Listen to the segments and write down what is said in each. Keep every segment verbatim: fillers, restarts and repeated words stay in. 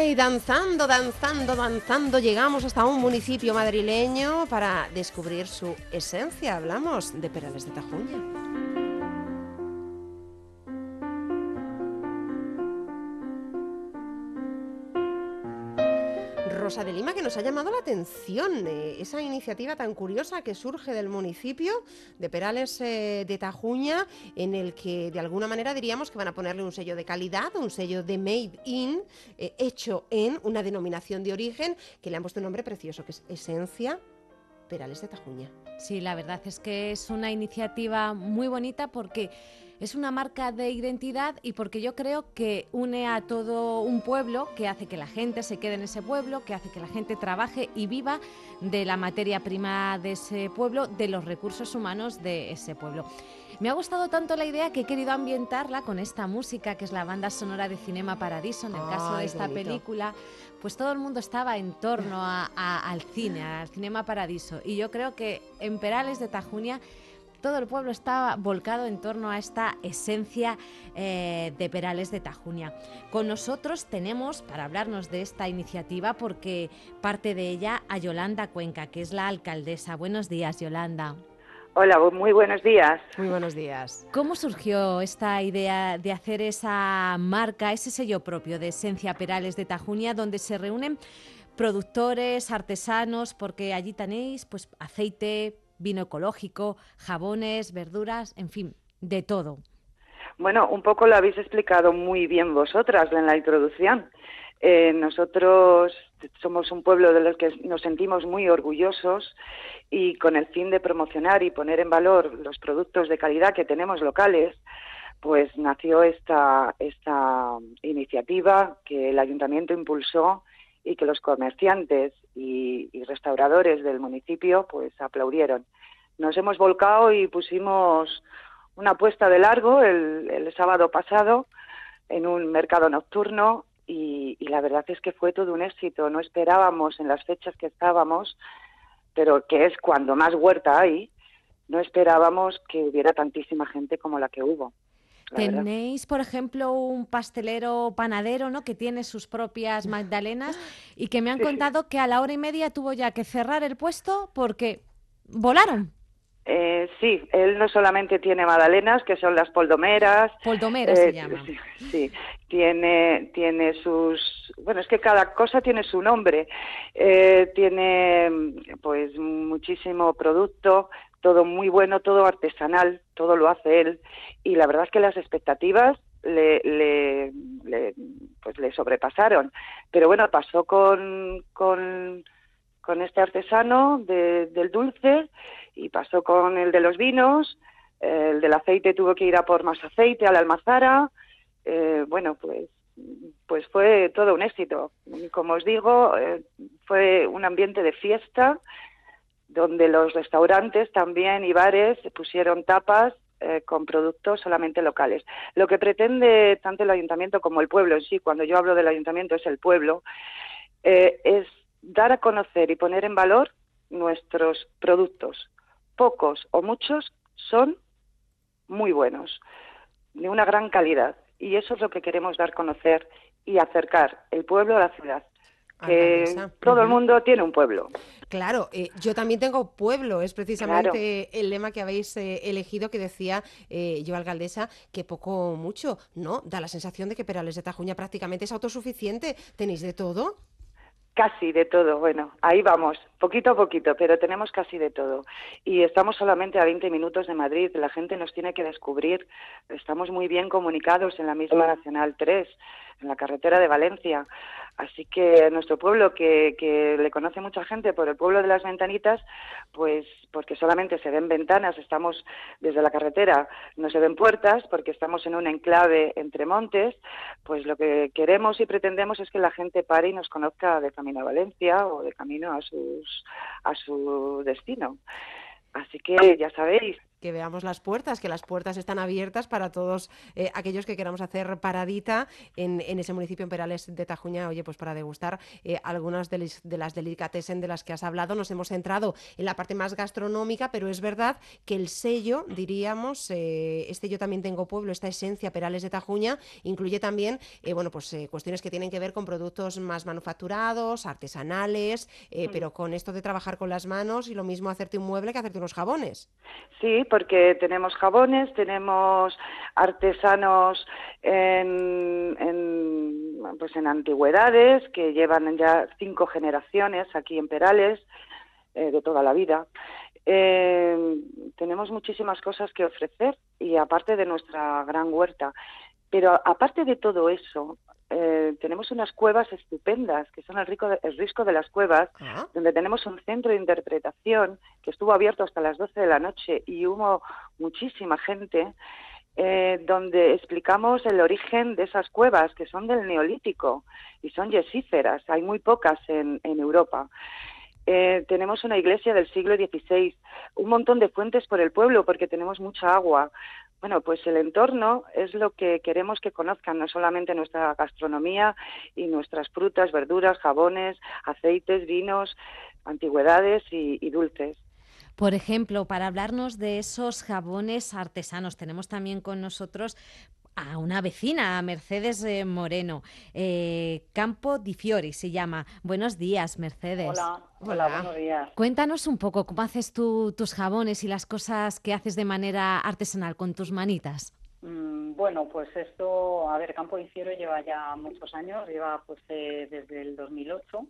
Ay, danzando, danzando, danzando, llegamos hasta un municipio madrileño para descubrir su esencia. Hablamos de Perales de Tajuña. Rosa de Lima, que nos ha llamado la atención eh, esa iniciativa tan curiosa que surge del municipio de Perales eh, de Tajuña, en el que de alguna manera diríamos que van a ponerle un sello de calidad, un sello de Made in, eh, hecho en una denominación de origen que le han puesto un nombre precioso, que es Esencia Perales de Tajuña. Sí, la verdad es que es una iniciativa muy bonita porque es una marca de identidad y porque yo creo que une a todo un pueblo, que hace que la gente se quede en ese pueblo, que hace que la gente trabaje y viva de la materia prima de ese pueblo, de los recursos humanos de ese pueblo. Me ha gustado tanto la idea que he querido ambientarla con esta música, que es la banda sonora de Cinema Paradiso. En el caso de esta película, pues todo el mundo estaba en torno a, a, al cine, al Cinema Paradiso. Y yo creo que en Perales de Tajuña todo el pueblo estaba volcado en torno a esta esencia eh, de Perales de Tajuña. Con nosotros tenemos, para hablarnos de esta iniciativa, porque parte de ella, a Yolanda Cuenca, que es la alcaldesa. Buenos días, Yolanda. Hola, muy buenos días. Muy buenos días. ¿Cómo surgió esta idea de hacer esa marca, ese sello propio de Esencia Perales de Tajuña, donde se reúnen productores, artesanos, porque allí tenéis pues aceite, vino ecológico, jabones, verduras, en fin, de todo? Bueno, un poco lo habéis explicado muy bien vosotras en la introducción. Eh, nosotros somos un pueblo de los que nos sentimos muy orgullosos y con el fin de promocionar y poner en valor los productos de calidad que tenemos locales, pues nació esta, esta iniciativa que el Ayuntamiento impulsó y que los comerciantes y, y restauradores del municipio pues aplaudieron. Nos hemos volcado y pusimos una puesta de largo el, el sábado pasado en un mercado nocturno y, y la verdad es que fue todo un éxito. No esperábamos en las fechas que estábamos, pero que es cuando más huerta hay, no esperábamos que hubiera tantísima gente como la que hubo. Tenéis, por ejemplo, un pastelero panadero, ¿no?, que tiene sus propias magdalenas y que me han Sí, contado que a la hora y media tuvo ya que cerrar el puesto porque volaron. Eh, sí, él no solamente tiene magdalenas, que son las poldomeras. Poldomeras eh, se llama. Sí, sí, tiene, tiene sus... Bueno, es que cada cosa tiene su nombre. Eh, tiene, pues, muchísimo producto, todo muy bueno, todo artesanal, todo lo hace él. Y la verdad es que las expectativas le, le, le, pues, le sobrepasaron. Pero bueno, pasó con... con con este artesano de, del dulce y pasó con el de los vinos, eh, el del aceite tuvo que ir a por más aceite a la almazara, eh, bueno, pues pues fue todo un éxito. Como os digo, eh, fue un ambiente de fiesta donde los restaurantes también y bares pusieron tapas eh, con productos solamente locales. Lo que pretende tanto el ayuntamiento como el pueblo en sí, cuando yo hablo del ayuntamiento es el pueblo, eh, es dar a conocer y poner en valor nuestros productos. Pocos o muchos son muy buenos, de una gran calidad. Y eso es lo que queremos dar a conocer y acercar el pueblo a la ciudad. Que Alcaldesa. todo Uh-huh. el mundo tiene un pueblo. Claro, eh, yo también tengo pueblo, es precisamente claro. El lema que habéis eh, elegido que decía eh, yo, alcaldesa, que poco o mucho, ¿no? Da la sensación de que Perales de Tajuña prácticamente es autosuficiente. ¿Tenéis de todo? Casi de todo, bueno, ahí vamos, poquito a poquito, pero tenemos casi de todo. Y estamos solamente a veinte minutos de Madrid, la gente nos tiene que descubrir, estamos muy bien comunicados en la misma Nacional tres, en la carretera de Valencia. Así que nuestro pueblo, que, que le conoce mucha gente por el pueblo de las Ventanitas, pues porque solamente se ven ventanas, estamos desde la carretera, no se ven puertas, porque estamos en un enclave entre montes, pues lo que queremos y pretendemos es que la gente pare y nos conozca de camino a Valencia o de camino a sus a su destino. Así que ya sabéis, que veamos las puertas, que las puertas están abiertas para todos eh, aquellos que queramos hacer paradita en, en ese municipio, en Perales de Tajuña, oye, pues para degustar eh, algunas de, les, de las delicatessen de las que has hablado. Nos hemos centrado en la parte más gastronómica, pero es verdad que el sello, diríamos, eh, este Yo También Tengo Pueblo, esta esencia Perales de Tajuña, incluye también, eh, bueno, pues eh, cuestiones que tienen que ver con productos más manufacturados, artesanales, eh, Mm. pero con esto de trabajar con las manos y lo mismo hacerte un mueble que hacerte unos jabones. Sí, porque tenemos jabones, tenemos artesanos en, en, pues en antigüedades que llevan ya cinco generaciones aquí en Perales, eh, de toda la vida. Eh, tenemos muchísimas cosas que ofrecer y aparte de nuestra gran huerta. Pero aparte de todo eso, eh, tenemos unas cuevas estupendas, que son el, rico de, el Risco de las Cuevas, Ah. donde tenemos un centro de interpretación que estuvo abierto hasta las doce de la noche y hubo muchísima gente, eh, donde explicamos el origen de esas cuevas, que son del Neolítico y son yesíferas, hay muy pocas en, en Europa. Eh, tenemos una iglesia del siglo dieciséis, un montón de fuentes por el pueblo porque tenemos mucha agua. Bueno, pues el entorno es lo que queremos que conozcan, no solamente nuestra gastronomía y nuestras frutas, verduras, jabones, aceites, vinos, antigüedades y, y dulces. Por ejemplo, para hablarnos de esos jabones artesanos, tenemos también con nosotros a una vecina, a Mercedes eh, Moreno, eh, Campo di Fiori se llama. Buenos días, Mercedes. Hola, hola, Hola. buenos días. Cuéntanos un poco cómo haces tú tus jabones y las cosas que haces de manera artesanal con tus manitas. Mm, bueno, pues esto, a ver, Campo di Fiori lleva ya muchos años, lleva pues eh, desde el dos mil ocho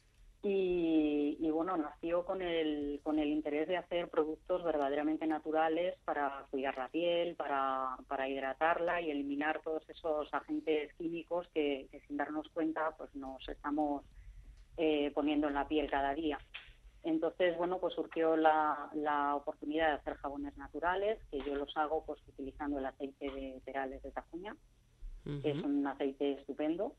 y, y bueno, nació con el, con el interés de hacer productos verdaderamente naturales para cuidar la piel, para, para hidratarla y eliminar todos esos agentes químicos que, que sin darnos cuenta pues nos estamos eh, poniendo en la piel cada día. Entonces, bueno, pues surgió la, la oportunidad de hacer jabones naturales, que yo los hago pues utilizando el aceite de Perales de Tajuña, uh-huh. que es un aceite estupendo.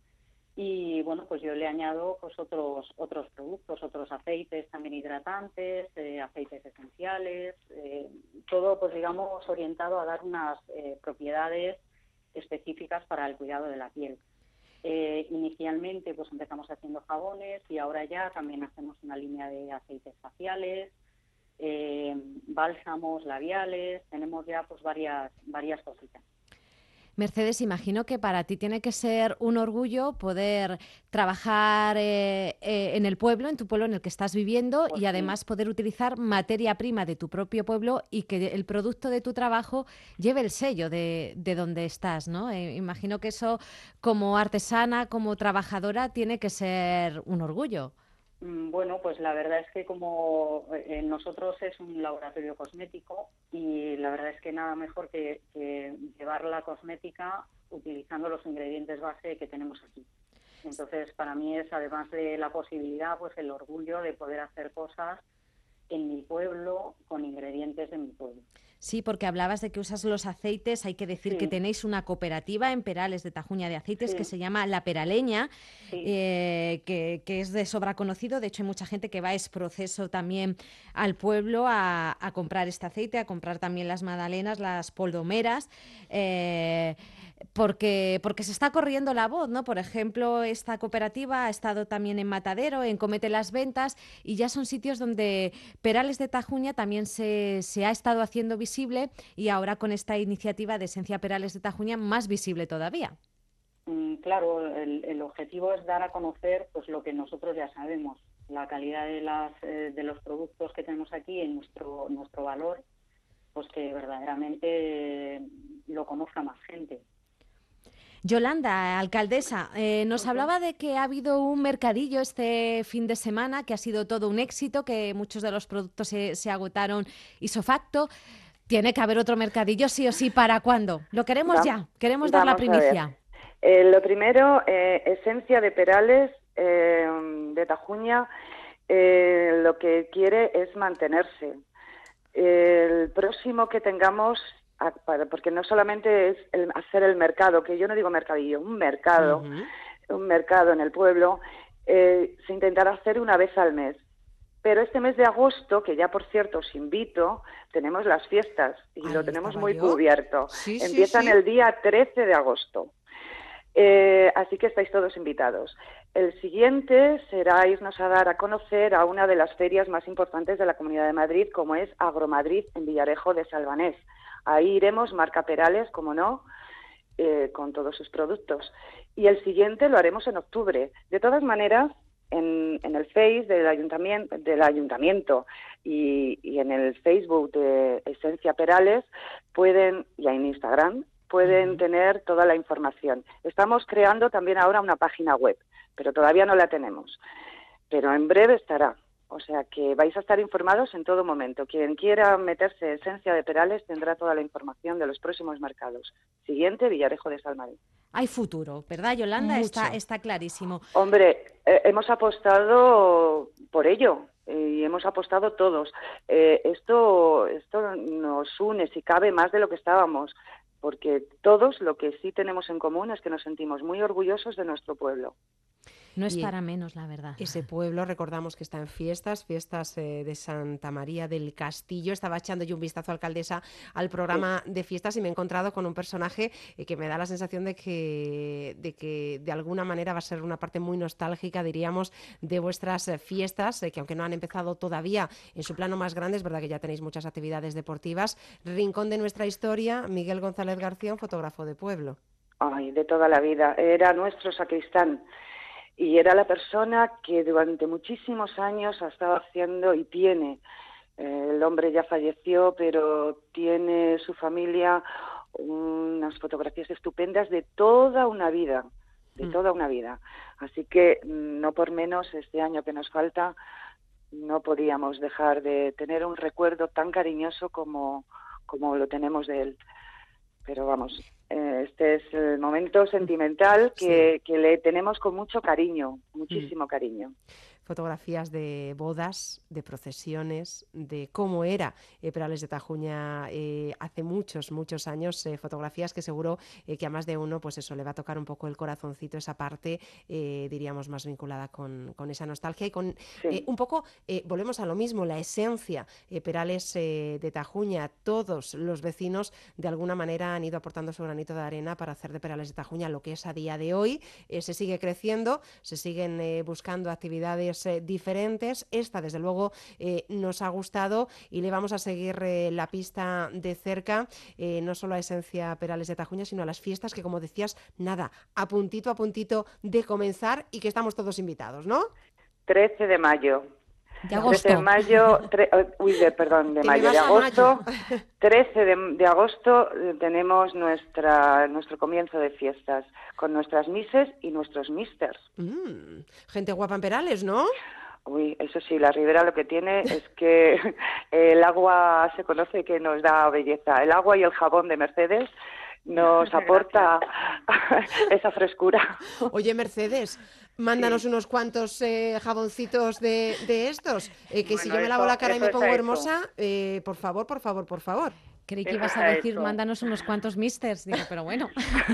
Y bueno, pues yo le añado pues otros otros productos, otros aceites también hidratantes, eh, aceites esenciales, eh, todo pues digamos orientado a dar unas eh, propiedades específicas para el cuidado de la piel. Eh, inicialmente pues empezamos haciendo jabones y ahora ya también hacemos una línea de aceites faciales, eh, bálsamos labiales, tenemos ya pues varias varias cositas. Mercedes, imagino que para ti tiene que ser un orgullo poder trabajar eh, eh, en el pueblo, en tu pueblo en el que estás viviendo Pues y además sí. poder utilizar materia prima de tu propio pueblo y que el producto de tu trabajo lleve el sello de, de donde estás, ¿no? Eh, imagino que eso como artesana, como trabajadora, tiene que ser un orgullo. Bueno, pues la verdad es que como eh, nosotros es un laboratorio cosmético y la verdad es que nada mejor que, que llevar la cosmética utilizando los ingredientes base que tenemos aquí. Entonces, para mí es, además de la posibilidad, pues el orgullo de poder hacer cosas en mi pueblo con ingredientes de mi pueblo. Sí, porque hablabas de que usas los aceites, hay que decir Sí. que tenéis una cooperativa en Perales de Tajuña de aceites Sí. que se llama La Peraleña, Sí. eh, que, que es de sobra conocido. De hecho, hay mucha gente que va a ese proceso también al pueblo a, a comprar este aceite, a comprar también las magdalenas, las poldomeras, eh, porque, porque se está corriendo la voz, ¿no? Por ejemplo, esta cooperativa ha estado también en Matadero, en Comete las Ventas, y ya son sitios donde Perales de Tajuña también se, se ha estado haciendo visible y ahora con esta iniciativa de Esencia Perales de Tajuña más visible todavía. Mm, claro, el, el objetivo es dar a conocer pues lo que nosotros ya sabemos, la calidad de, las, eh, de los productos que tenemos aquí en nuestro, nuestro valor, pues que verdaderamente eh, lo conozca más gente. Yolanda, alcaldesa, eh, nos Uh-huh. hablaba de que ha habido un mercadillo este fin de semana, que ha sido todo un éxito, que muchos de los productos se, se agotaron ipso facto. Tiene que haber otro mercadillo sí o sí. ¿Para cuándo? Lo queremos Va- ya, queremos dar la Vamos a ver. primicia. Eh, lo primero, eh, esencia de Perales, eh, de Tajuña, eh, lo que quiere es mantenerse. El próximo que tengamos, a- para- porque no solamente es el, hacer el mercado, que yo no digo mercadillo, un mercado, Uh-huh. un mercado en el pueblo, eh, se intentará hacer una vez al mes. Pero este mes de agosto, que ya por cierto os invito, tenemos las fiestas y Ahí lo tenemos estaba muy yo. cubierto. Sí, sí, Empiezan sí. el día trece de agosto. Eh, así que estáis todos invitados. El siguiente será irnos a dar a conocer a una de las ferias más importantes de la Comunidad de Madrid, como es Agromadrid en Villarejo de Salvanés. Ahí iremos, marca Perales, como no, eh, con todos sus productos. Y el siguiente lo haremos en octubre. De todas maneras, en, en el Face del Ayuntamiento, del Ayuntamiento y, y en el Facebook de Esencia Perales pueden, y en Instagram, pueden uh-huh. tener toda la información. Estamos creando también ahora una página web, pero todavía no la tenemos. Pero en breve estará. O sea que vais a estar informados en todo momento. Quien quiera meterse Esencia de Perales tendrá toda la información de los próximos mercados. Siguiente, Villarejo de Salmadín. Hay futuro, ¿verdad, Yolanda? Está, está clarísimo. Hombre, eh, hemos apostado por ello y hemos apostado todos. Eh, esto, esto nos une, si cabe, más de lo que estábamos, porque todos lo que sí tenemos en común es que nos sentimos muy orgullosos de nuestro pueblo. No es y para menos, la verdad. Ese pueblo, recordamos que está en fiestas, fiestas eh, de Santa María del Castillo. Estaba echando yo un vistazo, alcaldesa, al programa sí. de fiestas y me he encontrado con un personaje eh, que me da la sensación de que, de que de alguna manera va a ser una parte muy nostálgica, diríamos, de vuestras eh, fiestas, eh, que aunque no han empezado todavía en su plano más grande, es verdad que ya tenéis muchas actividades deportivas. Rincón de nuestra historia, Miguel González García, un fotógrafo de pueblo. Ay, de toda la vida. Era nuestro sacristán. Y era la persona que durante muchísimos años ha estado haciendo y tiene, eh, el hombre ya falleció, pero tiene su familia unas fotografías estupendas de toda una vida, de mm. toda una vida. Así que no por menos este año que nos falta no podíamos dejar de tener un recuerdo tan cariñoso como, como lo tenemos de él. Pero vamos, este es el momento sentimental que, sí. que le tenemos con mucho cariño, muchísimo mm. cariño. Fotografías de bodas, de procesiones, de cómo era eh, Perales de Tajuña eh, hace muchos, muchos años, eh, fotografías que seguro eh, que a más de uno, pues eso, le va a tocar un poco el corazoncito, esa parte, eh, diríamos, más vinculada con, con esa nostalgia y con sí. eh, un poco, eh, volvemos a lo mismo, la esencia, eh, Perales eh, de Tajuña, todos los vecinos de alguna manera han ido aportando su granito de arena para hacer de Perales de Tajuña lo que es a día de hoy, eh, se sigue creciendo, se siguen eh, buscando actividades Eh, diferentes. Esta, desde luego, eh, nos ha gustado y le vamos a seguir eh, la pista de cerca, eh, no solo a Esencia Perales de Tajuña, sino a las fiestas que, como decías, nada, a puntito a puntito de comenzar y que estamos todos invitados, ¿no? trece de mayo. De agosto. trece de mayo, tre, uy, de, perdón, de mayo, de agosto. trece de, de agosto eh, tenemos nuestra nuestro comienzo de fiestas con nuestras mises y nuestros misters. Mm, gente guapa en Perales, ¿no? Uy, eso sí, la Ribera lo que tiene es que el agua se conoce que nos da belleza. El agua y el jabón de Mercedes nos aporta esa frescura. Oye, Mercedes, mándanos sí. unos cuantos eh, jaboncitos de, de estos, eh, que bueno, si yo me lavo eso, la cara y me pongo hermosa, eh, por favor, por favor, por favor. Creí que ibas a decir, eso. Mándanos unos cuantos misters. Digo, pero bueno.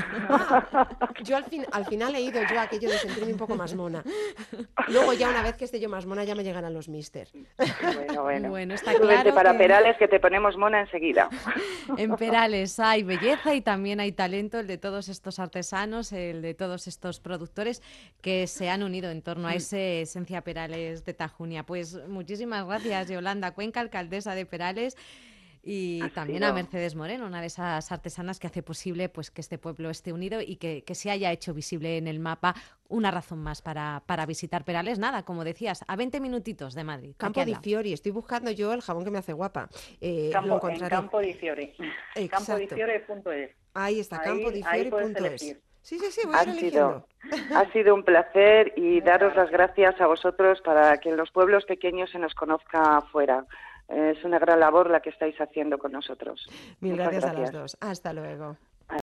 Ah, yo al, fin, al final he ido yo a aquello de sentirme un poco más mona. Luego ya una vez que esté yo más mona ya me llegarán los misters. Bueno, bueno. Bueno, está claro para que... Perales que te ponemos mona enseguida. En Perales hay belleza y también hay talento, el de todos estos artesanos, el de todos estos productores que se han unido en torno a ese Esencia Perales de Tajuña. Pues muchísimas gracias, Yolanda Cuenca, alcaldesa de Perales. Y ha también sido. A Mercedes Moreno, una de esas artesanas que hace posible pues que este pueblo esté unido y que, que se haya hecho visible en el mapa. Una razón más para, para visitar Perales. Nada, como decías, a veinte minutitos de Madrid. Campo di Fiori, estoy buscando yo el jabón que me hace guapa. Eh, Campo, lo encontraré. En Campo di Fiori. campo di fiori punto es. Ahí está, campo di fiori punto es. Sí, sí, sí, voy ha a ir eligiendo. Sido, ha sido un placer y daros las gracias a vosotros para que en los pueblos pequeños se nos conozca afuera. Es una gran labor la que estáis haciendo con nosotros. Mil gracias, gracias a las dos. Hasta luego.